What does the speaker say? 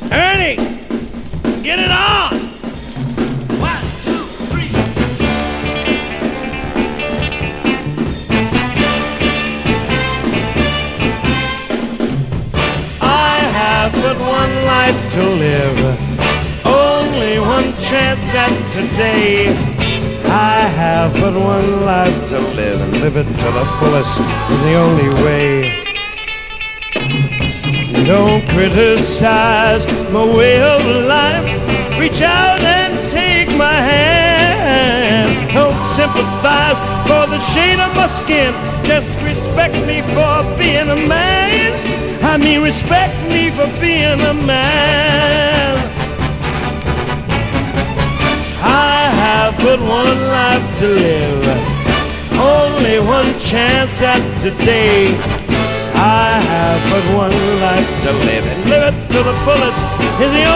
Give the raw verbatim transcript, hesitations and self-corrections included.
Ernie, get it on! One, two, three. I have but one life to live, only one chance at today. I have but one life to live, and live it to the fullest is the only way. Don't criticize my way of life. Reach out and take my hand. Don't sympathize for the shade of my skin. Just respect me for being a man. I mean, respect me for being a man. I have but one life to live, only one chance at today. I have but one life to live, and live it to the fullest is the